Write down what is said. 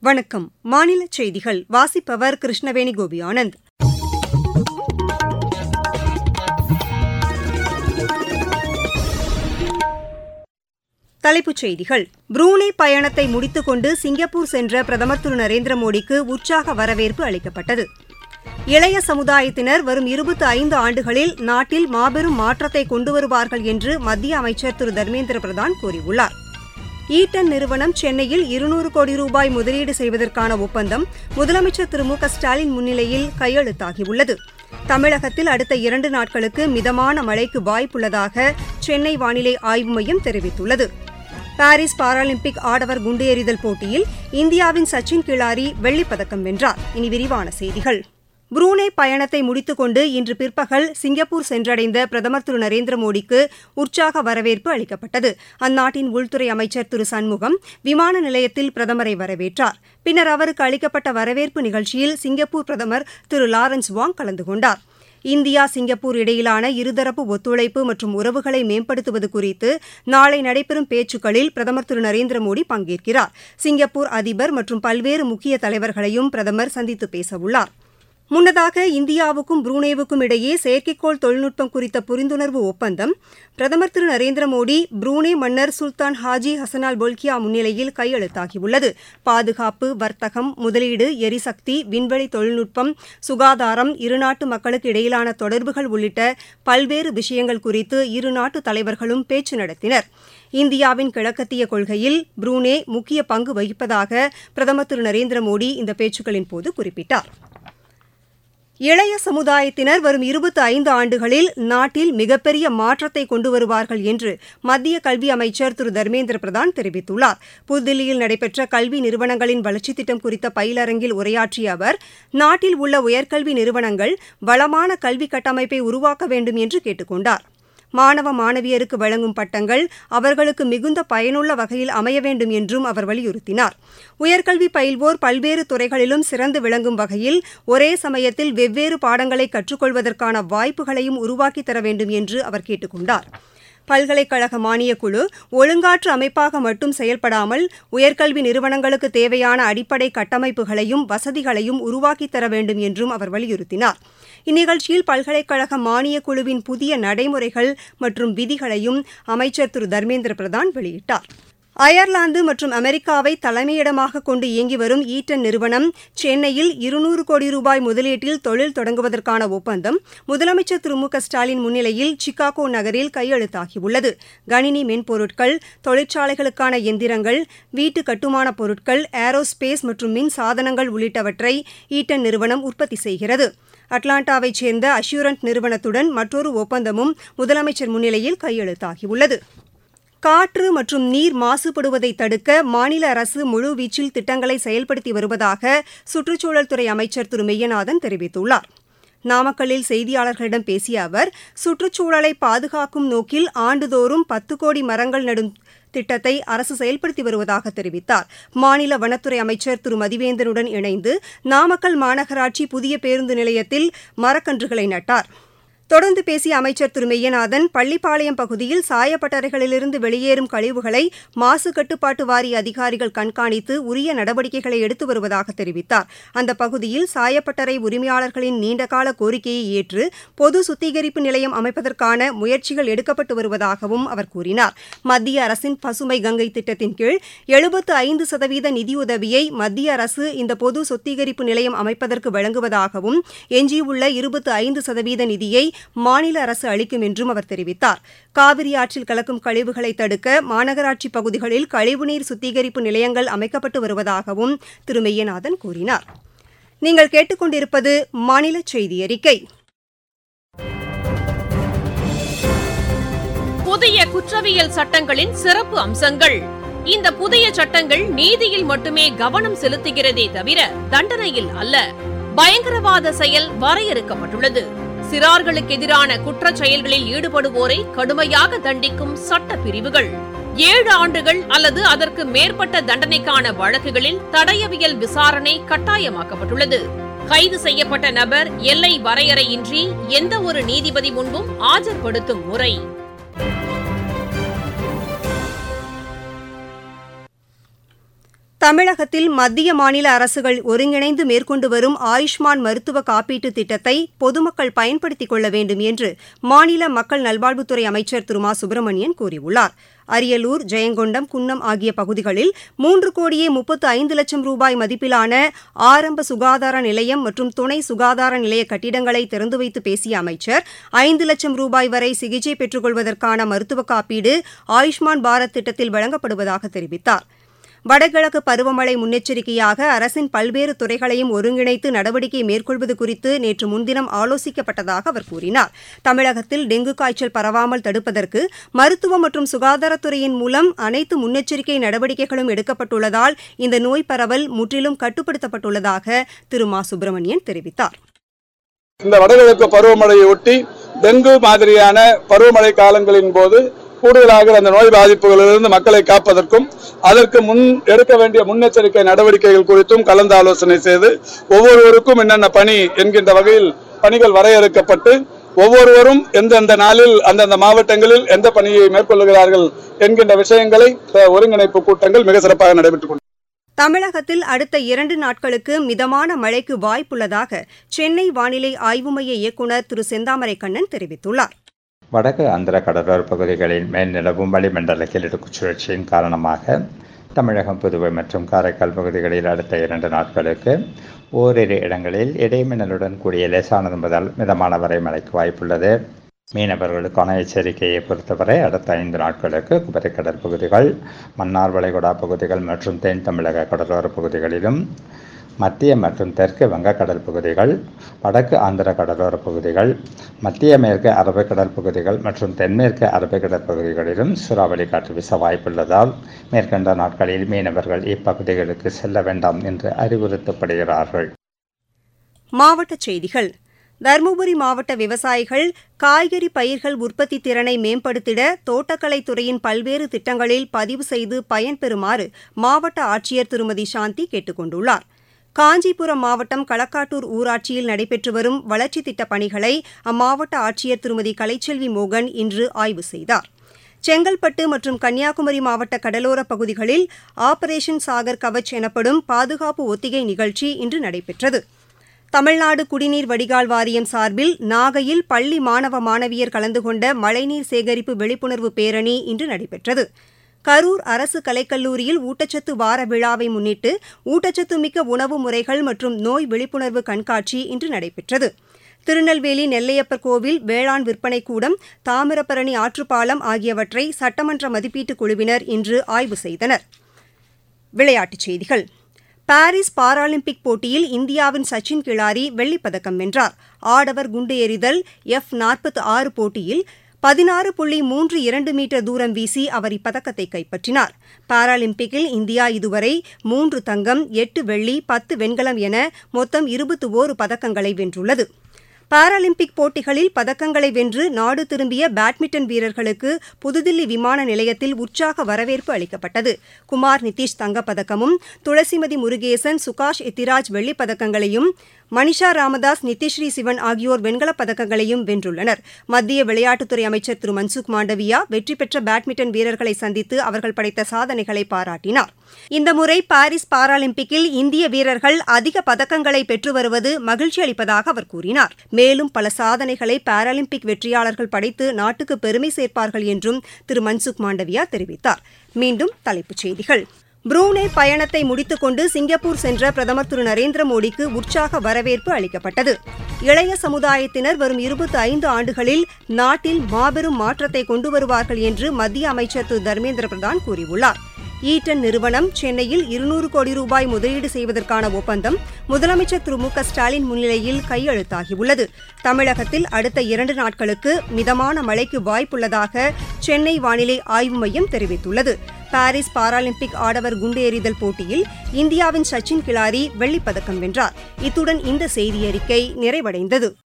வணக்கம். மாநில செய்திகள் வாசிப்பவர் கிருஷ்ணவேணி கோபியானந்த். தலைப்புச் செய்திகள். புரூனே பயணத்தை முடித்துக் கொண்டு சிங்கப்பூர் சென்ற பிரதமர் திரு நரேந்திரமோடிக்கு உற்சாக வரவேற்பு அளிக்கப்பட்டது. இளைய சமுதாயத்தினர் வரும் 25 ஆண்டுகளில் நாட்டில் மாபெரும் மாற்றத்தை கொண்டுவருவார்கள் என்று மத்திய அமைச்சர் திரு தர்மேந்திர பிரதான் கூறியுள்ளார். ஈட்டன் நிறுவனம் சென்னையில் 200 கோடி ரூபாய் முதலீடு செய்வதற்கான ஒப்பந்தம் முதலமைச்சர் திரு மு க ஸ்டாலின் முன்னிலையில் கையெழுத்தாகியுள்ளது. தமிழகத்தில் அடுத்த 2 நாட்களுக்கு மிதமான மழைக்கு வாய்ப்புள்ளதாக சென்னை வானிலை ஆய்வு மையம் தெரிவித்துள்ளது. பாரிஸ் பாராலிம்பிக் ஆடவர் குண்டு எறிதல் போட்டியில் இந்தியாவின் சச்சின் கிலாரி வெள்ளிப்பதக்கம் வென்றார். இனி விரிவான செய்திகள். புரூனே பயணத்தை முடித்துக் கொண்டு இன்று பிற்பகல் சிங்கப்பூர் சென்றடைந்த பிரதமர் திரு நரேந்திரமோடிக்கு உற்சாக வரவேற்பு அளிக்கப்பட்டது. அந்நாட்டின் உள்துறை அமைச்சர் திரு சண்முகம் விமான நிலையத்தில் பிரதமரை வரவேற்றார். பின்னர் அவருக்கு அளிக்கப்பட்ட வரவேற்பு நிகழ்ச்சியில் சிங்கப்பூர் பிரதமர் திரு லாரன்ஸ் வாங் கலந்து கொண்டார். இந்தியா சிங்கப்பூர் இடையிலான இருதரப்பு ஒத்துழைப்பு மற்றும் உறவுகளை மேம்படுத்துவது குறித்து நாளை நடைபெறும் பேச்சுக்களில் பிரதமர் திரு நரேந்திரமோடி பங்கேற்கிறார். சிங்கப்பூர் அதிபர் மற்றும் பல்வேறு முக்கிய தலைவர்களையும் பிரதமர் சந்தித்து பேசவுள்ளார். முன்னதாக இந்தியாவுக்கும் புரூனேவுக்கும் இடையே செயற்கைக்கோள் தொழில்நுட்பம் குறித்த புரிந்துணர்வு ஒப்பந்தம் பிரதமர் திரு நரேந்திரமோடி புரூனே மன்னர் சுல்தான் ஹாஜி ஹசனால் பொல்கியா முன்னிலையில் கையெழுத்தாகியுள்ளது. பாதுகாப்பு, வர்த்தகம், முதலீடு, எரிசக்தி, விண்வெளி தொழில்நுட்பம், சுகாதாரம், இருநாட்டு மக்களுக்கு இடையிலான தொடர்புகள் உள்ளிட்ட பல்வேறு விஷயங்கள் குறித்து இருநாட்டு தலைவர்களும் பேச்சு நடத்தினர். இந்தியாவின் கிழக்கத்திய கொள்கையில் புரூனே முக்கிய பங்கு வகிப்பதாக பிரதமர் திரு நரேந்திரமோடி இந்த பேச்சுக்களின்போது குறிப்பிட்டார். இளைய சமுதாயத்தினர் வரும் 25 ஆண்டுகளில் நாட்டில் மிகப்பெரிய மாற்றத்தை கொண்டு வருவார்கள் என்று மத்திய கல்வி அமைச்சர் திரு தர்மேந்திர பிரதான் தெரிவித்துள்ளார். புதுதில்லியில் நடைபெற்ற கல்வி நிறுவனங்களின் வளர்ச்சித் திட்டம் குறித்த பயிலரங்கில் உரையாற்றிய அவர், நாட்டில் உள்ள உயர்கல்வி நிறுவனங்கள் வளமான கல்வி கட்டமைப்பை உருவாக்க வேண்டும் என்று கேட்டுக் கொண்டார். மாணவ மாணவியருக்கு வழங்கும் பட்டங்கள் அவர்களுக்கு மிகுந்த பயனுள்ள வகையில் அமைய வேண்டும் என்றும் அவர் வலியுறுத்தினார். உயர்கல்வி பயில்வோர் பல்வேறு துறைகளிலும் சிறந்து விளங்கும் வகையில் ஒரே சமயத்தில் வெவ்வேறு பாடங்களை கற்றுக்கொள்வதற்கான வாய்ப்புகளையும் உருவாக்கித் தர வேண்டும் என்று அவர் கேட்டுக் கொண்டார். பல்கலைக்கழக மானியக்குழு ஒழுங்காற்று அமைப்பாக மட்டும் செயல்படாமல் உயர்கல்வி நிறுவனங்களுக்கு தேவையான அடிப்படை கட்டமைப்புகளையும் வசதிகளையும் உருவாக்கித் தர வேண்டும் என்றும் அவர் வலியுறுத்தினார். இந்நிகழ்ச்சியில் பல்கலைக்கழக மானியக்குழுவின் புதிய நடைமுறைகள் மற்றும் விதிகளையும் அமைச்சர் திரு தர்மேந்திர பிரதான் வெளியிட்டார். அயர்லாந்து மற்றும் அமெரிக்காவை தலைமையிடமாக கொண்டு இயங்கி வரும் ஈட்டன் நிறுவனம் சென்னையில் 200 கோடி ரூபாய் முதலீட்டில் தொழில் தொடங்குவதற்கான ஒப்பந்தம் முதலமைச்சர் திரு மு க ஸ்டாலின் முன்னிலையில் சிகாகோ நகரில் கையெழுத்தாகியுள்ளது. கணினி மென்பொருட்கள், தொழிற்சாலைகளுக்கான எந்திரங்கள், வீட்டு கட்டுமானப் பொருட்கள், ஏரோஸ்பேஸ் மற்றும் மின் சாதனங்கள் உள்ளிட்டவற்றை ஈட்டன் நிறுவனம் உற்பத்தி செய்கிறது. அட்லாண்டாவைச் சேர்ந்த அஷ்யூரண்ட் நிறுவனத்துடன் மற்றொரு ஒப்பந்தமும் முதலமைச்சர் முன்னிலையில் கையெழுத்தாகியுள்ளது. காற்று மற்றும் நீர் மாசுபடுவதை தடுக்க மாநில அரசு முழுவீச்சில் திட்டங்களை செயல்படுத்தி வருவதாக சுற்றுச்சூழல் துறை அமைச்சர் திரு மெய்யநாதன் தெரிவித்துள்ளார். நாமக்கல்லில் செய்தியாளர்களிடம் பேசிய அவர், சுற்றுச்சூழலை பாதுகாக்கும் நோக்கில் ஆண்டுதோறும் 10 கோடி மரங்கள் நடும் திட்டத்தை அரசு செயல்படுத்தி வருவதாக தெரிவித்தார். மாநில வனத்துறை அமைச்சர் திரு மதிவேந்தனுடன் இணைந்து நாமக்கல் மாநகராட்சி புதிய பேருந்து நிலையத்தில் மரக்கன்றுகளை நட்டார். தொடர்ந்து பேசிய அமைச்சர் திரு மெய்யநாதன், பள்ளிப்பாளையம் பகுதியில் சாயப்பட்டறைகளிலிருந்து வெளியேறும் கழிவுகளை மாசு கட்டுப்பாட்டு வாரிய அதிகாரிகள் கண்காணித்து உரிய நடவடிக்கைகளை எடுத்து வருவதாக தெரிவித்தார். அந்த பகுதியில் சாயப்பட்டறை உரிமையாளர்களின் நீண்டகால கோரிக்கையை ஏற்று பொது சுத்திகரிப்பு நிலையம் அமைப்பதற்கான முயற்சிகள் எடுக்கப்பட்டு வருவதாகவும் அவர் கூறினார். மத்திய அரசின் பசுமை கங்கை திட்டத்தின் கீழ் 75% நிதியுதவியை மத்திய அரசு இந்த பொது சுத்திகரிப்பு நிலையம் அமைப்பதற்கு வழங்குவதாகவும் எஞ்சியுள்ள 25% நிதியை மாநில அரசு அளிக்கும் என்றும் அவர் தெரிவித்தார். காவிரி ஆற்றில் கலக்கும் கழிவுகளை தடுக்க மாநகராட்சி பகுதிகளில் கழிவுநீர் சுத்திகரிப்பு நிலையங்கள் அமைக்கப்பட்டு வருவதாகவும் திரு மெய்யநாதன் கூறினார். நீங்கள் கேட்டுக்கொண்டிருப்பது மாநில செய்தி அறிக்கை. புதிய குற்றவியல் சட்டங்களின் சிறப்பு அம்சங்கள். இந்த புதிய சட்டங்கள் நீதியில் மட்டுமே கவனம் செலுத்துகிறதே தவிர தண்டனையில் அல்ல. பயங்கரவாத செயல் வரையறுக்கப்பட்டுள்ளது. சிறார்களுக்கு எதிரான குற்றச் செயல்களில் ஈடுபடுவோரை கடுமையாக தண்டிக்கும் சட்ட பிரிவுகள். 7 ஆண்டுகள் அல்லது அதற்கு மேற்பட்ட தண்டனைக்கான வழக்குகளில் தடயவியல் விசாரணை கட்டாயமாக்கப்பட்டுள்ளது. கைது செய்யப்பட்ட நபர் எல்லை வரையறையின்றி எந்த ஒரு நீதிபதி முன்பும் ஆஜர்படுத்தும் முறை. தமிழகத்தில் மத்திய மாநில அரசுகள் ஒருங்கிணைந்து மேற்கொண்டு வரும் ஆயுஷ்மான் மருத்துவ காப்பீட்டு திட்டத்தை பொதுமக்கள் பயன்படுத்திக் கொள்ள வேண்டும் என்று மாநில மக்கள் நல்வாழ்வுத்துறை அமைச்சர் திரு மா சுப்பிரமணியன் கூறியுள்ளார். அரியலூர், ஜெயங்கொண்டம், குன்னம் ஆகிய பகுதிகளில் 3,35,00,000 ரூபாய் மதிப்பிலான ஆரம்ப சுகாதார நிலையம் மற்றும் துணை சுகாதார நிலைய கட்டிடங்களை திறந்து வைத்து பேசிய அமைச்சர் 5 லட்சம் ரூபாய் வரை சிகிச்சை பெற்றுக் கொள்வதற்கான மருத்துவ காப்பீடு ஆயுஷ்மான் பாரத் திட்டத்தில் வழங்கப்படுவதாக தெரிவித்தார். வடகிழக்கு பருவமழை முன்னெச்சரிக்கையாக அரசின் பல்வேறு துறைகளையும் ஒருங்கிணைத்து நடவடிக்கை மேற்கொள்வது குறித்து நேற்று முன்தினம் ஆலோசிக்கப்பட்டதாக அவர் கூறினார். தமிழகத்தில் டெங்கு காய்ச்சல் பரவாமல் தடுப்பதற்கு மருத்துவம் மற்றும் சுகாதாரத்துறையின் மூலம் அனைத்து முன்னெச்சரிக்கை நடவடிக்கைகளும் எடுக்கப்பட்டுள்ளதால் இந்த நோய் பரவல் முற்றிலும் கட்டுப்படுத்தப்பட்டுள்ளதாக திரு மா சுப்பிரமணியன் தெரிவித்தார். இந்த வடகிழக்கு பருவமழையொட்டி டெங்கு மாதிரியான பருவமழை காலங்களின் போது கூடுதலாக அந்த நோய் பாதிப்புகளிலிருந்து மக்களை காப்பதற்கும் அதற்கு முன் எடுக்க வேண்டிய முன்னெச்சரிக்கை நடவடிக்கைகள் குறித்தும் கலந்து ஆலோசனை செய்து ஒவ்வொருவருக்கும் என்னென்ன பணி என்கின்ற வகையில் பணிகள் வரையறுக்கப்பட்டு ஒவ்வொருவரும் எந்தெந்த நாளில் அந்தந்த மாவட்டங்களில் எந்த பணியை மேற்கொள்ளுகிறார்கள் என்கின்ற விஷயங்களை ஒருங்கிணைப்பு கூட்டங்கள் மிக சிறப்பாக நடைபெற்றுக் கொண்டன. தமிழகத்தில் அடுத்த 2 நாட்களுக்கு மிதமான மழைக்கு வாய்ப்புள்ளதாக சென்னை வானிலை ஆய்வு மைய இயக்குநர் திரு செந்தாமரை கண்ணன் தெரிவித்துள்ளார். வடக்கு ஆந்திர கடலோர பகுதிகளில் மேல் நிலவும் வளிமண்டல கிழக்கு சுழற்சியின் காரணமாக தமிழகம், புதுவை மற்றும் காரைக்கால் பகுதிகளில் அடுத்த 2 நாட்களுக்கு ஓரிரு இடங்களில் இடைமின்னலுடன் கூடிய லேசானது முதல் மிதமான வரை மழைக்கு வாய்ப்புள்ளது. மீனவர்களுக்கான எச்சரிக்கையை பொறுத்தவரை அடுத்த 5 நாட்களுக்கு குமரிக்கடல் பகுதிகள், மன்னார் வளைகுடா பகுதிகள் மற்றும் தென் தமிழக கடலோர பகுதிகளிலும், மத்திய மற்றும் தெற்கு வங்கக்கடல் பகுதிகள், வடக்கு ஆந்திர கடலோர பகுதிகள், மத்திய மேற்கு அரபிக்கடல் பகுதிகள் மற்றும் தென்மேற்கு அரபிக்கடல் பகுதிகளிலும் சூறாவளி காற்று வீச வாய்ப்புள்ளதால் மேற்கண்ட நாட்களில் மீனவர்கள் இப்பகுதிகளுக்கு செல்ல வேண்டாம் என்று அறிவுறுத்தப்படுகிறார்கள். மாவட்டச் செய்திகள். தருமபுரி மாவட்ட விவசாயிகள் காய்கறி பயிர்கள் உற்பத்தி திறனை மேம்படுத்திட தோட்டக்கலைத்துறையின் பல்வேறு திட்டங்களில் பதிவு செய்து பயன்பெறுமாறு மாவட்ட ஆட்சியர் திருமதி சாந்தி கேட்டுக் கொண்டுள்ளார். காஞ்சிபுரம் மாவட்டம் களக்காட்டூர் ஊராட்சியில் நடைபெற்று வரும் வளர்ச்சித் திட்டப் பணிகளை அம்மாவட்ட ஆட்சியர் திருமதி கலைச்செல்வி மோகன் இன்று ஆய்வு செய்தார். செங்கல்பட்டு மற்றும் கன்னியாகுமரி மாவட்ட கடலோரப் பகுதிகளில் ஆபரேஷன் சாகர் கவச் எனப்படும் பாதுகாப்பு ஒத்திகை நிகழ்ச்சி இன்று நடைபெற்றது. தமிழ்நாடு குடிநீர் வடிகால் வாரியம் சார்பில் நாகையில் பள்ளி மாணவ மாணவியர் கலந்து கொண்ட மழைநீர் சேகரிப்பு விழிப்புணர்வு பேரணி இன்று நடைபெற்றது. கரூர் அரசு கலைக்கல்லூரியில் ஊட்டச்சத்து வார விழாவை முன்னிட்டு ஊட்டச்சத்து மிக்க உணவு முறைகள் மற்றும் நோய் விழிப்புணர்வு கண்காட்சி இன்று நடைபெற்றது. திருநெல்வேலி நெல்லையப்பர் கோவில் வேளாண் விற்பனை கூடம், தாமிரபரணி ஆற்றுப்பாலம் ஆகியவற்றை சட்டமன்ற மதிப்பீட்டுக் குழுவினர் இன்று ஆய்வு செய்தனர். விளையாட்டுச் செய்திகள். பாரிஸ் பாராலிம்பிக் போட்டியில் இந்தியாவின் சச்சின் கிலாரி வெள்ளிப்பதக்கம் வென்றார். ஆடவர் குண்டு எறிதல் F46 போட்டியில் 16.32 மீட்டர் தூரம் வீசி அவர் இப்பதக்கத்தை கைப்பற்றினார். பாராலிம்பிக்கில் இந்தியா இதுவரை 3 தங்கம், 8 வெள்ளி, 10 வெண்கலம் என மொத்தம் 21 பதக்கங்களை வென்றுள்ளது. பாராலிம்பிக் போட்டிகளில் பதக்கங்களை வென்று நாடு திரும்பிய பேட்மிண்டன் வீரர்களுக்கு புதுதில்லி விமான நிலையத்தில் உற்சாக வரவேற்பு அளிக்கப்பட்டது. குமார் நிதிஷ் தங்கப்பதக்கமும், துளசிமதி முருகேசன், சுகாஷ் எத்திராஜ் வெள்ளிப்பதக்கங்களையும், மனிஷா ராமதாஸ், நித்யஸ்ரீ சிவன் ஆகியோர் வெண்கலப் பதக்கங்களையும் வென்றுள்ளனர். மத்திய விளையாட்டுத்துறை அமைச்சர் திரு மன்சுக் மாண்டவியா வெற்றி பெற்ற பேட்மிண்டன் வீரர்களை சந்தித்து அவர்கள் படைத்த சாதனைகளை பாராட்டினார். இந்த முறை பாரிஸ் பாராலிம்பிக்கில் இந்திய வீரர்கள் அதிக பதக்கங்களை பெற்று வருவது மகிழ்ச்சி அளிப்பதாக அவர் கூறினார். மேலும் பல சாதனைகளை பாராலிம்பிக் வெற்றியாளர்கள் படைத்து நாட்டுக்கு பெருமை சேர்ப்பார்கள் என்றும் திரு மன்சுக் மாண்டவியா தெரிவித்தார். மீண்டும் தலைப்புச் செய்திகள். புரூனே பயணத்தை முடித்துக் கொண்டு சிங்கப்பூர் சென்ற பிரதமர் திரு நரேந்திர மோடிக்கு உற்சாக வரவேற்பு அளிக்கப்பட்டது. இளைய சமுதாயத்தினர் வரும் 25 ஆண்டுகளில் நாட்டில் மாபெரும் மாற்றத்தை கொண்டு வருவார்கள் என்று மத்திய அமைச்சர் திரு தர்மேந்திர பிரதான் கூறியுள்ளார். ஈட்டன் நிறுவனம் சென்னையில் 200 கோடி ரூபாய் முதலீடு செய்வதற்கான ஒப்பந்தம் முதலமைச்சர் திரு மு.க. ஸ்டாலின் முன்னிலையில் கையெழுத்தாகியுள்ளது. தமிழகத்தில் அடுத்த 2 நாட்களுக்கு மிதமான மழைக்கு வாய்ப்புள்ளதாக சென்னை வானிலை ஆய்வு மையம் தெரிவித்துள்ளது. பாரிஸ் பாராலிம்பிக் ஆடவர் குண்டு எறிதல் போட்டியில் இந்தியாவின் சச்சின் கிலாரி வெள்ளிப்பதக்கம் வென்றார். இத்துடன் இந்த செய்தியறிக்கை நிறைவடைந்தது.